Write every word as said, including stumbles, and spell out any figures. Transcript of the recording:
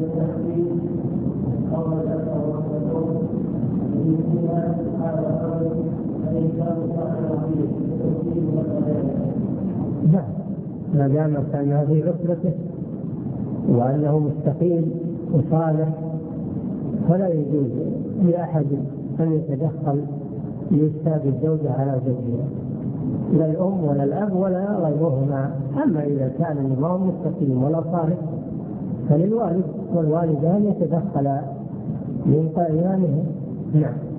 لا، ما دام كان في عقدته وأنه مستقيم وصالح فلا يجوز لأحد أن يتدخل لإفساد الزوجة على زوجها، لا الأم ولا الأب ولا غيرهما. أما إذا كان الإمام مستقيم ولا صالح فللوالد والوالدان يتدخلا من قيامهم. نعم.